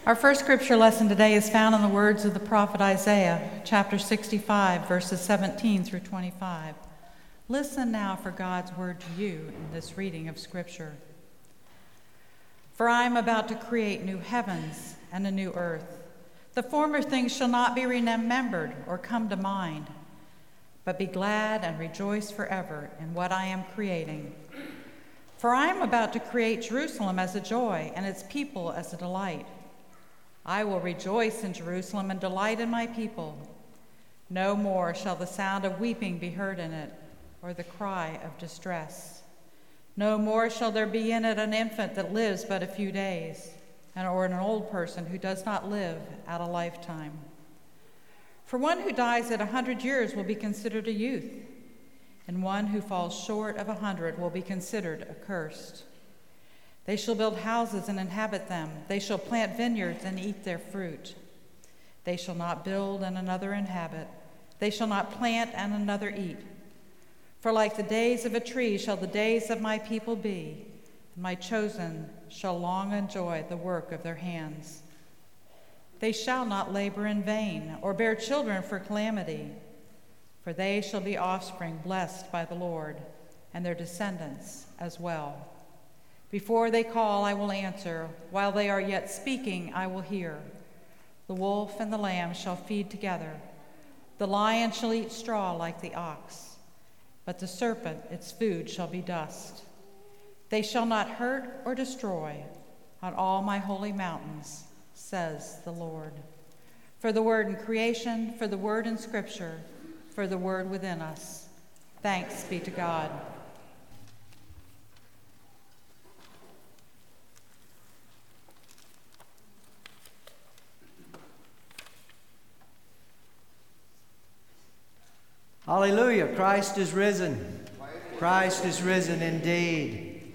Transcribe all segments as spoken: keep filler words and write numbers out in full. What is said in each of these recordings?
Our first scripture lesson today is found in the words of the prophet Isaiah, chapter sixty-five, verses seventeen through twenty-five. Listen now for God's word to you in this reading of scripture. For I am about to create new heavens and a new earth. The former things shall not be remembered or come to mind, but be glad and rejoice forever in what I am creating. For I am about to create Jerusalem as a joy and its people as a delight. I will rejoice in Jerusalem and delight in my people. No more shall the sound of weeping be heard in it, or the cry of distress. No more shall there be in it an infant that lives but a few days, and or an old person who does not live out a lifetime. For one who dies at a hundred years will be considered a youth, and one who falls short of a hundred will be considered accursed. They shall build houses and inhabit them. They shall plant vineyards and eat their fruit. They shall not build and another inhabit. They shall not plant and another eat. For like the days of a tree shall the days of my people be, and my chosen shall long enjoy the work of their hands. They shall not labor in vain, or bear children for calamity, for they shall be offspring blessed by the Lord, and their descendants as well. Before they call, I will answer. While they are yet speaking, I will hear. The wolf and the lamb shall feed together. The lion shall eat straw like the ox, but the serpent, its food, shall be dust. They shall not hurt or destroy on all my holy mountains, says the Lord. For the word in creation, for the word in Scripture, for the word within us. Thanks be to God. Hallelujah, Christ is risen. Christ is risen indeed.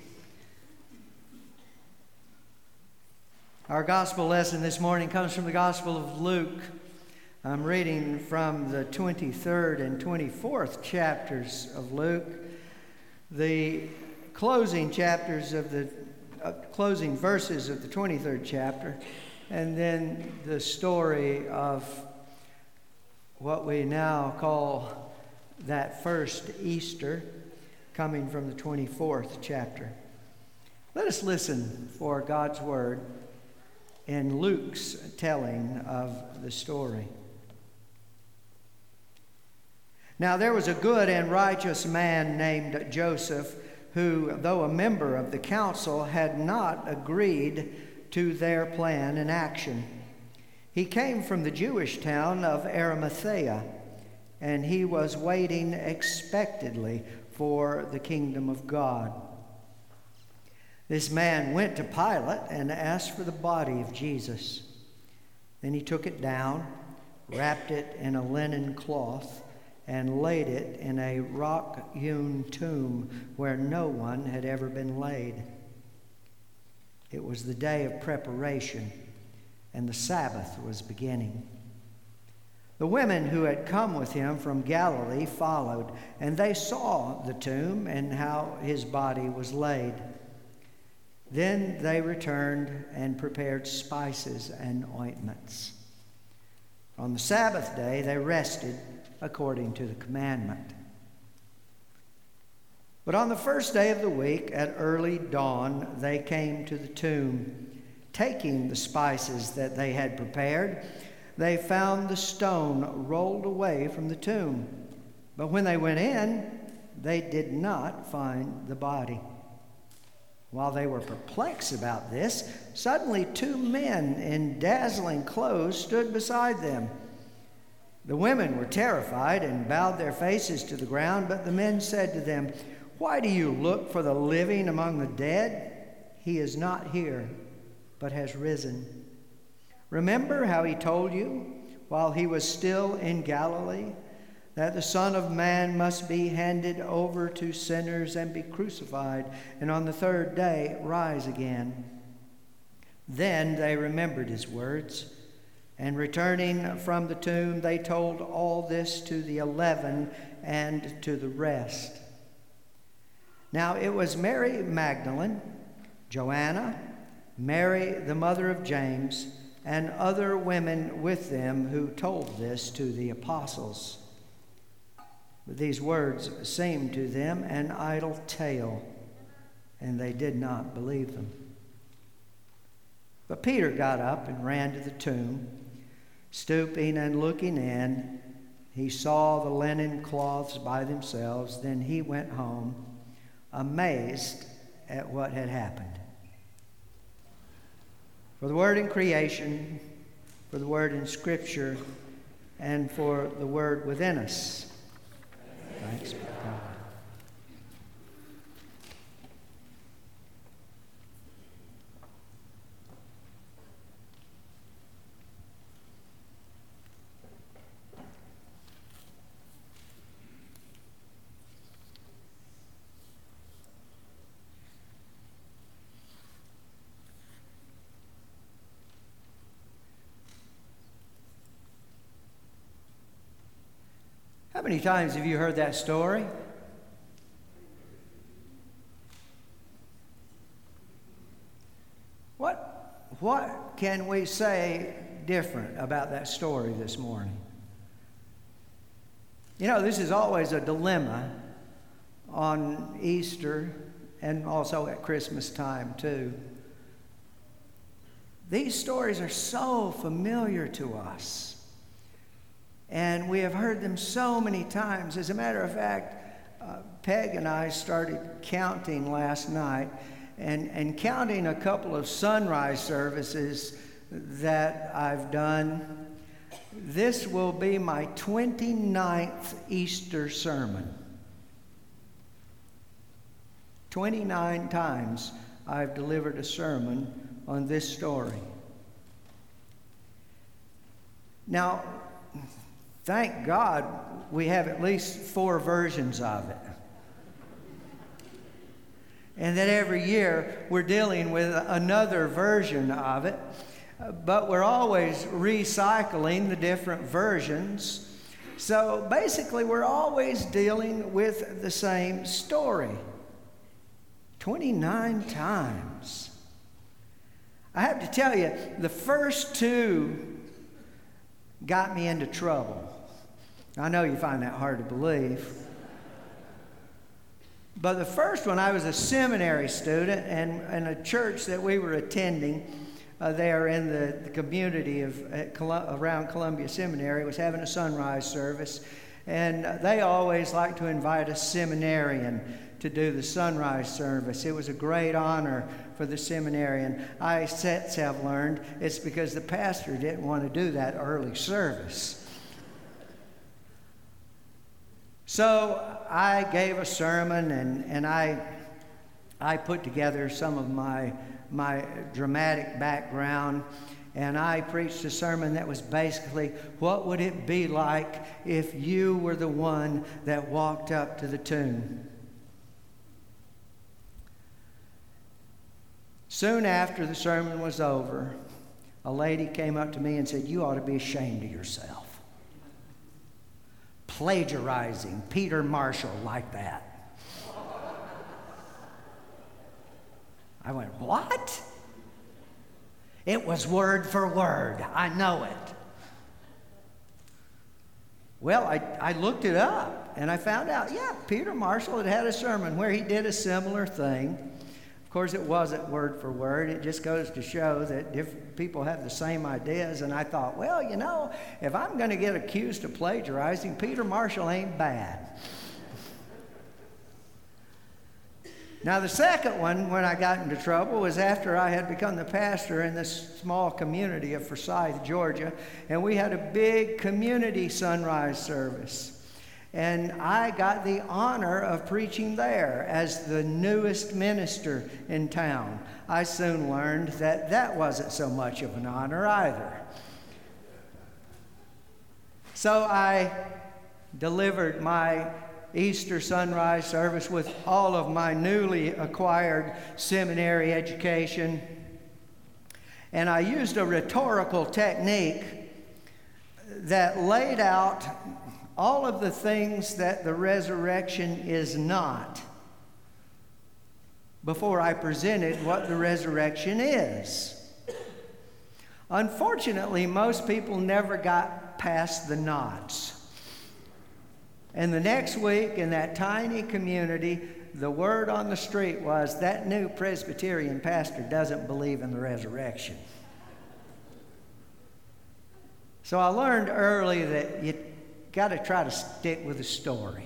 Our gospel lesson this morning comes from the Gospel of Luke. I'm reading from the twenty-third and twenty-fourth chapters of Luke, the closing chapters of the uh, closing verses of the twenty-third chapter, and then the story of what we now call that first Easter, coming from the twenty-fourth chapter. Let us listen for God's word in Luke's telling of the story. Now there was a good and righteous man named Joseph, who, though a member of the council, had not agreed to their plan and action. He came from the Jewish town of Arimathea, and he was waiting expectantly for the kingdom of God. This man went to Pilate and asked for the body of Jesus. Then he took it down, wrapped it in a linen cloth, and laid it in a rock-hewn tomb where no one had ever been laid. It was the day of preparation, and the Sabbath was beginning. The women who had come with him from Galilee followed, and they saw the tomb and how his body was laid. Then they returned and prepared spices and ointments. On the Sabbath day they rested according to the commandment. But on the first day of the week, at early dawn, they came to the tomb. Taking the spices that they had prepared, they found the stone rolled away from the tomb. But when they went in, they did not find the body. While they were perplexed about this, suddenly two men in dazzling clothes stood beside them. The women were terrified and bowed their faces to the ground, but the men said to them, "Why do you look for the living among the dead? He is not here, but has risen. Remember how he told you while he was still in Galilee that the Son of Man must be handed over to sinners and be crucified, and on the third day rise again." Then they remembered his words, and returning from the tomb, they told all this to the eleven and to the rest. Now it was Mary Magdalene, Joanna, Mary the mother of James, and other women with them who told this to the apostles. But these words seemed to them an idle tale, and they did not believe them. But Peter got up and ran to the tomb. Stooping and looking in, he saw the linen cloths by themselves. Then he went home, amazed at what had happened. For the word in creation, for the word in Scripture, and for the word within us. Thanks be to God. How many times have you heard that story? What, what can we say different about that story this morning? You know, this is always a dilemma on Easter and also at Christmas time, too. These stories are so familiar to us. And we have heard them so many times. As a matter of fact, uh, Peg and I started counting last night and, and counting a couple of sunrise services that I've done. This will be my twenty-ninth Easter sermon. twenty-nine times I've delivered a sermon on this story. Now, thank God we have at least four versions of it. And that every year we're dealing with another version of it. But we're always recycling the different versions. So basically we're always dealing with the same story. twenty-nine times. I have to tell you, the first two got me into trouble. I know you find that hard to believe. But the first one, I was a seminary student, and in a church that we were attending uh, there in the, the community of at Col- around Columbia Seminary was having a sunrise service. And they always like to invite a seminarian to do the sunrise service. It was a great honor for the seminarian. I since have learned it's because the pastor didn't want to do that early service. So I gave a sermon, and, and I I put together some of my my dramatic background, and I preached a sermon that was basically, what would it be like if you were the one that walked up to the tomb? Soon after the sermon was over, a lady came up to me and said, "You ought to be ashamed of yourself. Plagiarizing Peter Marshall like that." I went, "What?" It was word for word. I know it. Well, I, I looked it up, and I found out, yeah, Peter Marshall had had a sermon where he did a similar thing. Of course, it wasn't word for word. It just goes to show that different people have the same ideas. And I thought, well, you know, if I'm going to get accused of plagiarizing, Peter Marshall ain't bad. Now, the second one, when I got into trouble, was after I had become the pastor in this small community of Forsyth, Georgia, and we had a big community sunrise service. And I got the honor of preaching there as the newest minister in town. I soon learned that that wasn't so much of an honor either. So I delivered my Easter sunrise service with all of my newly acquired seminary education. And I used a rhetorical technique that laid out all of the things that the resurrection is not before I presented what the resurrection is. Unfortunately, most people never got past the knots. And the next week, in that tiny community, the word on the street was that new Presbyterian pastor doesn't believe in the resurrection. So I learned early that you got to try to stick with the story.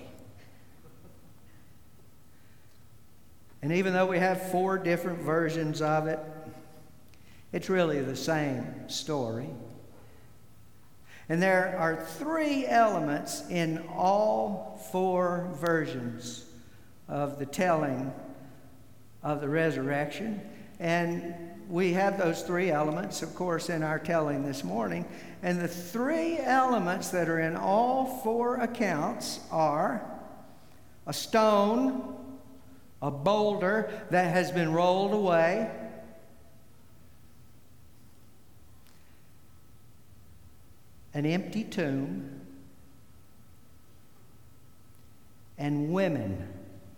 And even though we have four different versions of it, it's really the same story. And there are three elements in all four versions of the telling of the resurrection. And we have those three elements, of course, in our telling this morning. And the three elements that are in all four accounts are a stone, a boulder that has been rolled away, an empty tomb, and women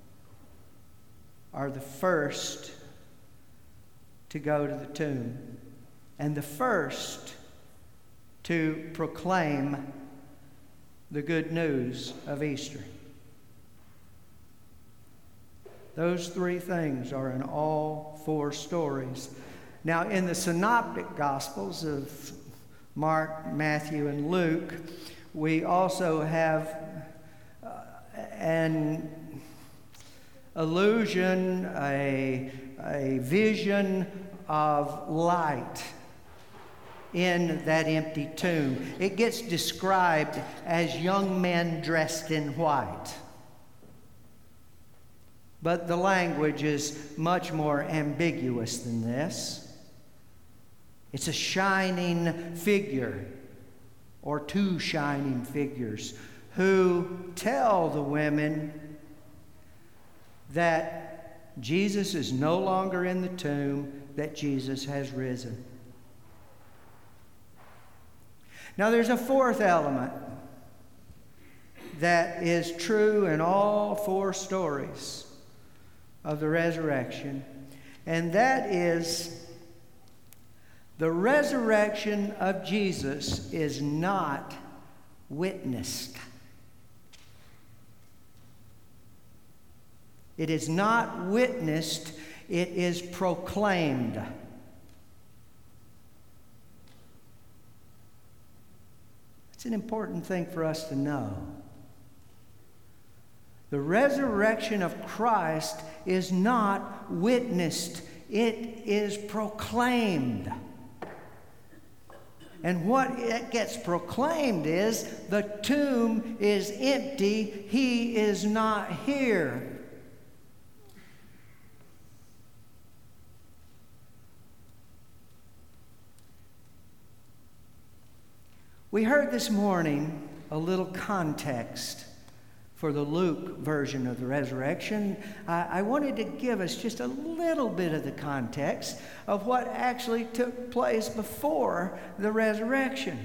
are the first to go to the tomb and the first to proclaim the good news of Easter. Those three things are in all four stories. Now, in the Synoptic Gospels of Mark, Matthew, and Luke, we also have uh, an illusion, a, a vision of light in that empty tomb. It gets described as young men dressed in white. But the language is much more ambiguous than this. It's a shining figure, or two shining figures, who tell the women that Jesus is no longer in the tomb, that Jesus has risen. Now there's a fourth element that is true in all four stories of the resurrection, and that is the resurrection of Jesus is not witnessed. It is not witnessed, it is proclaimed. It's an important thing for us to know. The resurrection of Christ is not witnessed, it is proclaimed. And what it gets proclaimed is the tomb is empty, he is not here. We heard this morning a little context for the Luke version of the resurrection. I, I wanted to give us just a little bit of the context of what actually took place before the resurrection.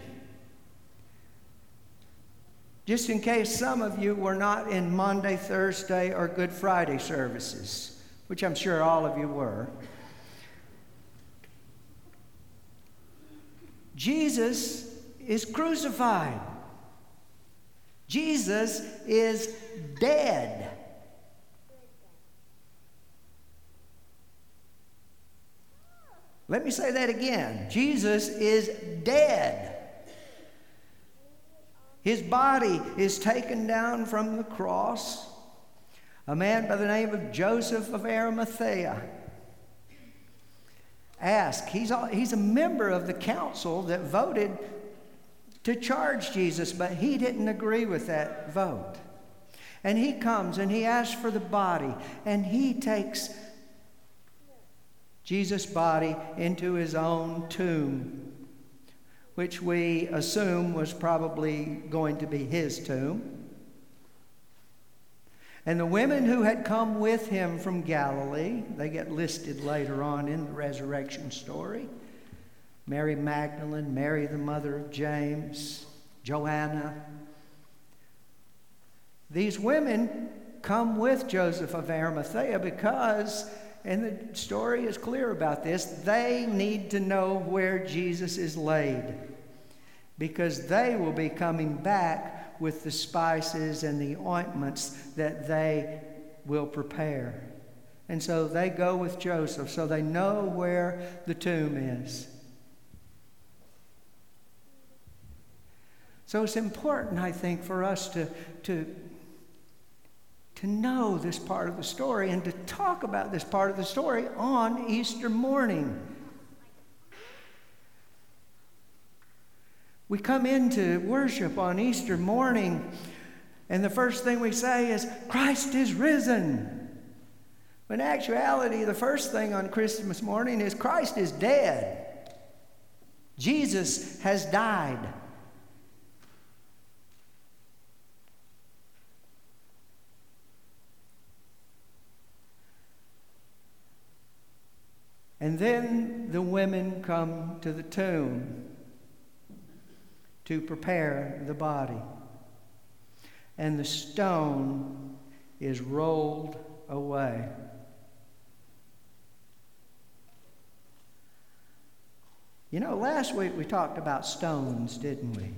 Just in case some of you were not in Monday, Thursday, or Good Friday services, which I'm sure all of you were. Jesus is crucified. Jesus is dead. Let me say that again. Jesus is dead. His body is taken down from the cross. A man by the name of Joseph of Arimathea asked, he's a, he's a member of the council that voted to charge Jesus, but he didn't agree with that vote. And he comes and he asks for the body, and he takes Jesus' body into his own tomb, which we assume was probably going to be his tomb. And the women who had come with him from Galilee, they get listed later on in the resurrection story. Mary Magdalene, Mary the mother of James, Joanna. These women come with Joseph of Arimathea because and the story is clear about this, they need to know where Jesus is laid, because they will be coming back with the spices and the ointments that they will prepare. And so they go with Joseph, so they know where the tomb is. So it's important, I think, for us to, to, to know this part of the story and to talk about this part of the story on Easter morning. We come into worship on Easter morning, and the first thing we say is, Christ is risen. But in actuality, the first thing on Christmas morning is Christ is dead. Jesus has died. And then the women come to the tomb to prepare the body. And the stone is rolled away. You know, last week we talked about stones, didn't we?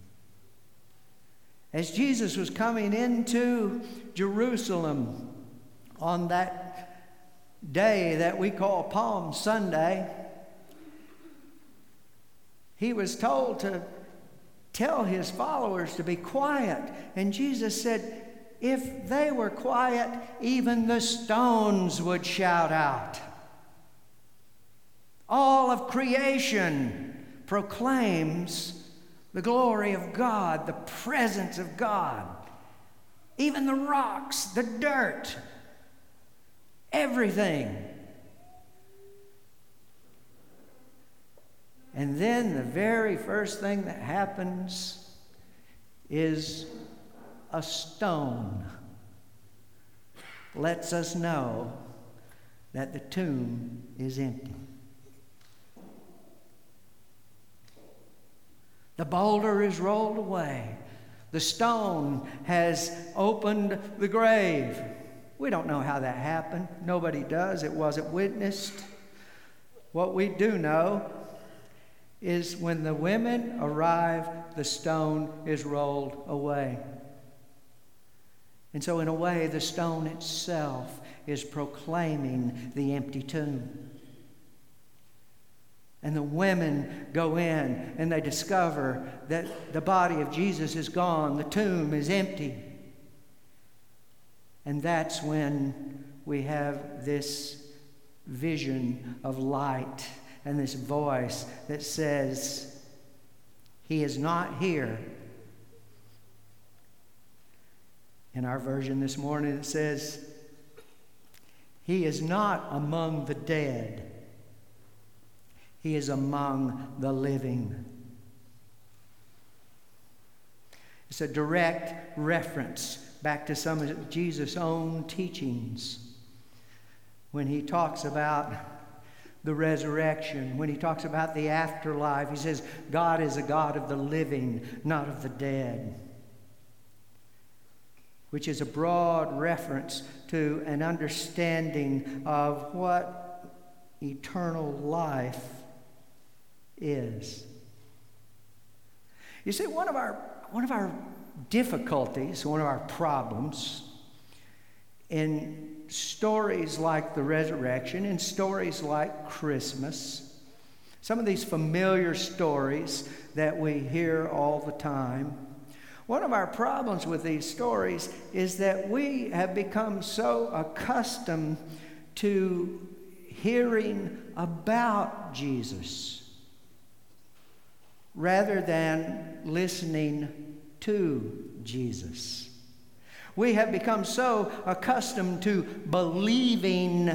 As Jesus was coming into Jerusalem on that day that we call Palm Sunday, he was told to tell his followers to be quiet. And Jesus said, if they were quiet, even the stones would shout out. All of creation proclaims the glory of God, the presence of God. Even the rocks, the dirt, everything. And then the very first thing that happens is a stone lets us know that the tomb is empty. The boulder is rolled away. The stone has opened the grave. We don't know how that happened. Nobody does. It wasn't witnessed. What we do know is when the women arrive, the stone is rolled away. And so in a way, the stone itself is proclaiming the empty tomb. And the women go in and they discover that the body of Jesus is gone. The tomb is empty. And that's when we have this vision of light and this voice that says, He is not here. In our version this morning it says, He is not among the dead. He is among the living. It's a direct reference back to some of Jesus' own teachings when he talks about the resurrection, when he talks about the afterlife. He says, God is a God of the living, not of the dead, which is a broad reference to an understanding of what eternal life is. You see, one of our one of our difficulties, one of our problems in stories like the resurrection, in stories like Christmas, some of these familiar stories that we hear all the time, one of our problems with these stories is that we have become so accustomed to hearing about Jesus rather than listening to Jesus. We have become so accustomed to believing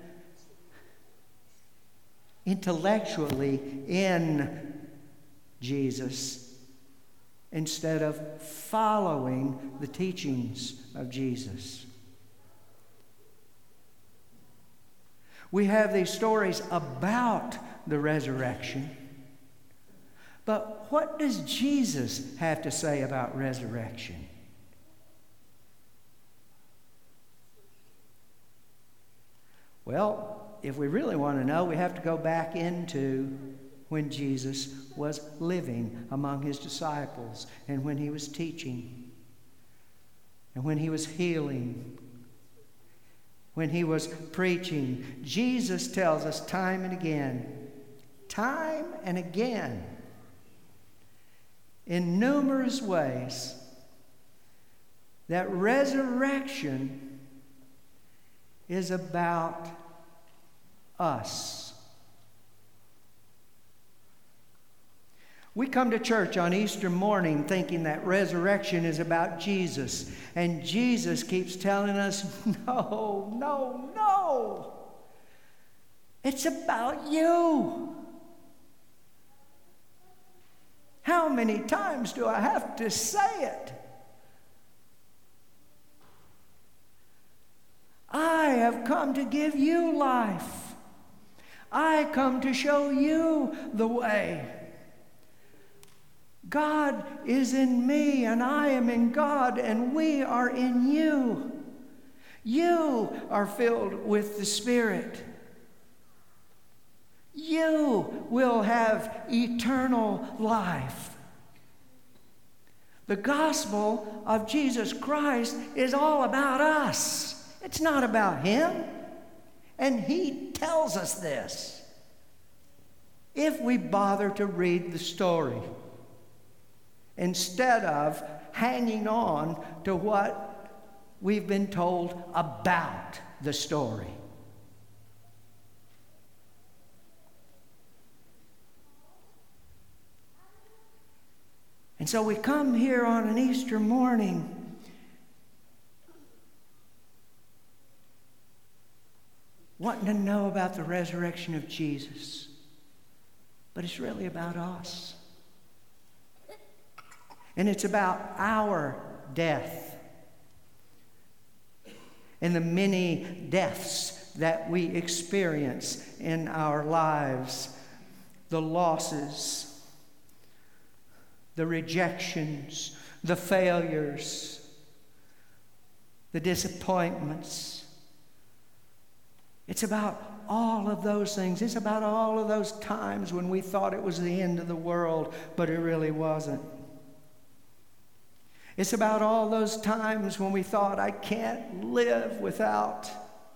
intellectually in Jesus instead of following the teachings of Jesus. We have these stories about the resurrection, but what does Jesus have to say about resurrection? Well, if we really want to know, we have to go back into when Jesus was living among his disciples and when he was teaching and when he was healing, when he was preaching. Jesus tells us time and again, time and again, in numerous ways, that resurrection is about us. We come to church on Easter morning thinking that resurrection is about Jesus. And Jesus keeps telling us, no, no, no. It's about you. How many times do I have to say it? I have come to give you life. I come to show you the way. God is in me, and I am in God, and we are in you. You are filled with the Spirit. You will have eternal life. The gospel of Jesus Christ is all about us. It's not about him. And he tells us this if we bother to read the story instead of hanging on to what we've been told about the story. And so we come here on an Easter morning wanting to know about the resurrection of Jesus. But it's really about us. And it's about our death and the many deaths that we experience in our lives, the losses, the rejections, the failures, the disappointments. It's about all of those things. It's about all of those times when we thought it was the end of the world, but it really wasn't. It's about all those times when we thought, I can't live without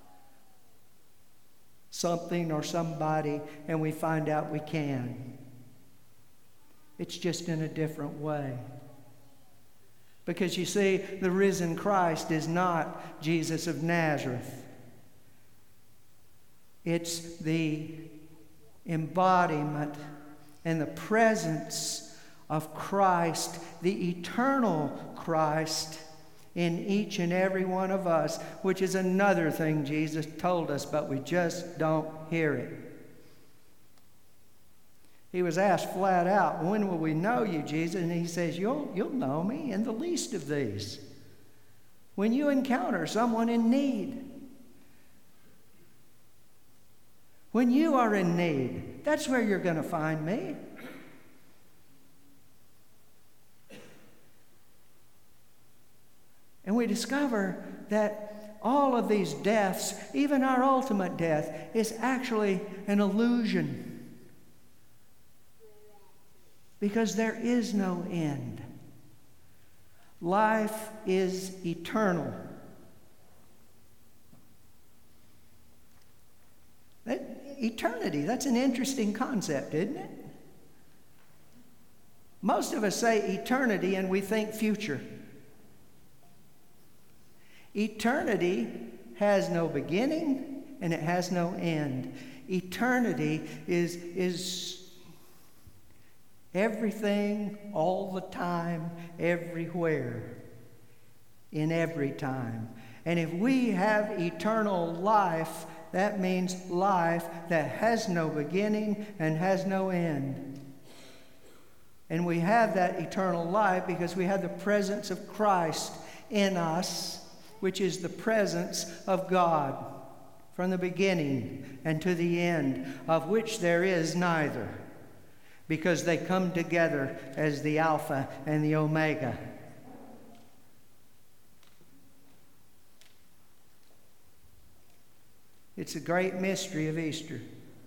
something or somebody, and we find out we can. It's just in a different way. Because you see, the risen Christ is not Jesus of Nazareth. It's the embodiment and the presence of Christ, the eternal Christ, in each and every one of us, which is another thing Jesus told us, but we just don't hear it. He was asked flat out, when will we know you, Jesus? And he says, you'll, you'll know me in the least of these. When you encounter someone in need. When you are in need, that's where you're going to find me. And we discover that all of these deaths, even our ultimate death, is actually an illusion. Because there is no end. Life is eternal. That, eternity, that's an interesting concept, isn't it? Most of us say eternity and we think future. Eternity has no beginning and it has no end. Eternity is, is everything, all the time, everywhere, in every time. And if we have eternal life, that means life that has no beginning and has no end. And we have that eternal life because we have the presence of Christ in us, which is the presence of God from the beginning and to the end, of which there is neither, because they come together as the Alpha and the Omega. It's It's a great mystery of Easter.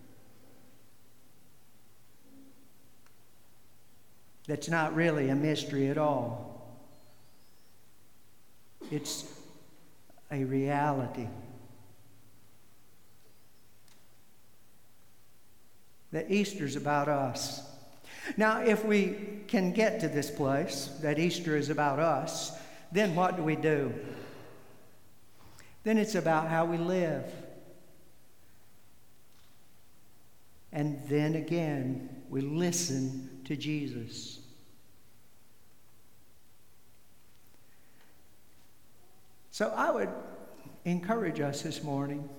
That's not really a mystery at all. It's a reality. That Easter's about us. Now, if we can get to this place, that Easter is about us, then what do we do? Then it's about how we live. And then again, we listen to Jesus. So I would encourage us this morning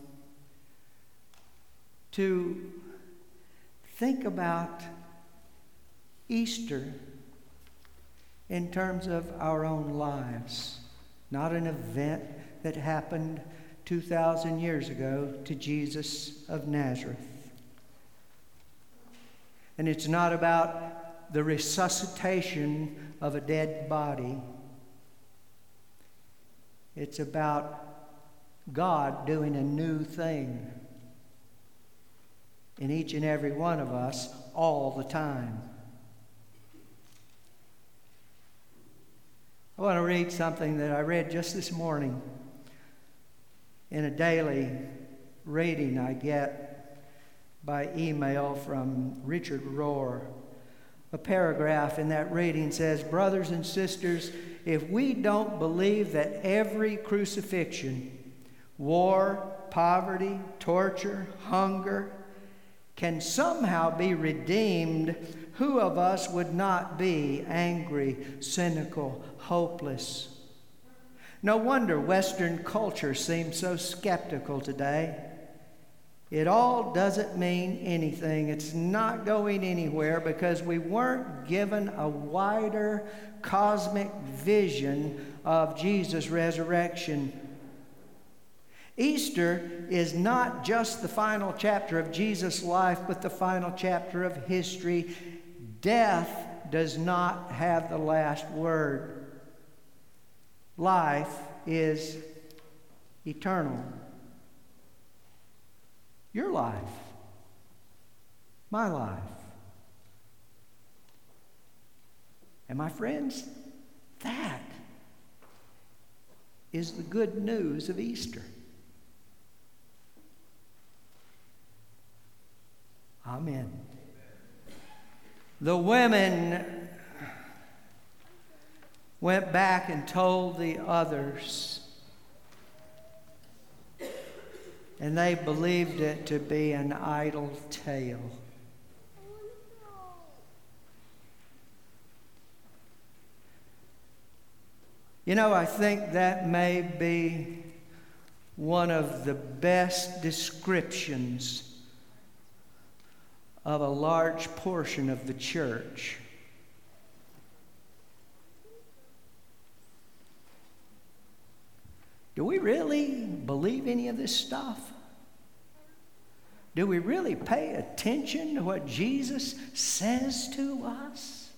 to think about Easter in terms of our own lives, not an event that happened two thousand years ago to Jesus of Nazareth. And it's not about the resuscitation of a dead body. It's about God doing a new thing in each and every one of us all the time. I want to read something that I read just this morning in a daily reading I get by email from Richard Rohr. A paragraph in that reading says, "Brothers and sisters, if we don't believe that every crucifixion, war, poverty, torture, hunger, can somehow be redeemed, who of us would not be angry, cynical, hopeless? No wonder Western culture seems so skeptical today. It all doesn't mean anything. It's not going anywhere because we weren't given a wider cosmic vision of Jesus' resurrection. Easter is not just the final chapter of Jesus' life, but the final chapter of history. Death does not have the last word. Life is eternal. Your life, my life. And my friends, that is the good news of Easter. Amen. The women went back and told the others, and they believed it to be an idle tale. You know, I think that may be one of the best descriptions of a large portion of the church. Do we really believe any of this stuff? Do we really pay attention to what Jesus says to us?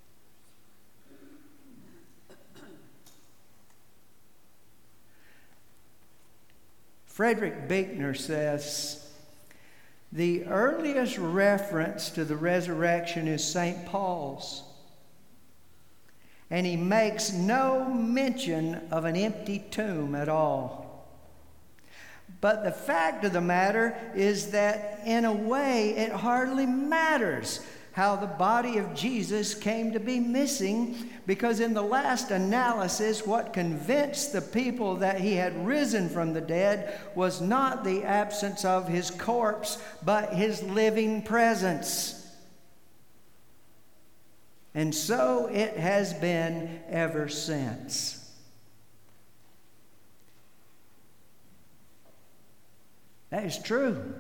Frederick Buechner says, the earliest reference to the resurrection is Saint Paul's, and he makes no mention of an empty tomb at all. But the fact of the matter is that, in a way, it hardly matters how the body of Jesus came to be missing, because in the last analysis, what convinced the people that he had risen from the dead was not the absence of his corpse, but his living presence. And so it has been ever since. That is true.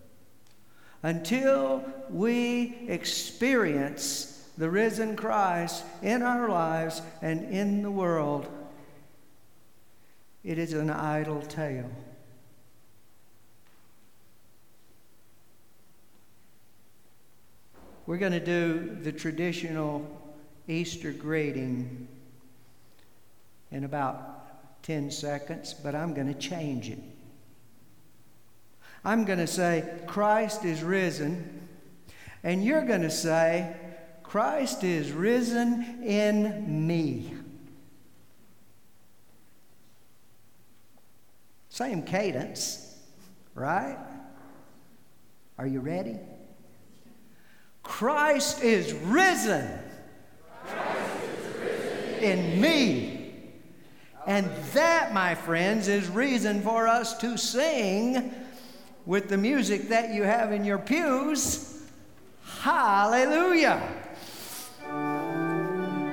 Until we experience the risen Christ in our lives and in the world, it is an idle tale. We're going to do the traditional Easter greeting in about ten seconds, but I'm going to change it. I'm going to say, Christ is risen. And you're going to say, Christ is risen in me. Same cadence, right? Are you ready? Christ is risen, Christ is risen in me. And that, my friends, is reason for us to sing with the music that you have in your pews. Hallelujah.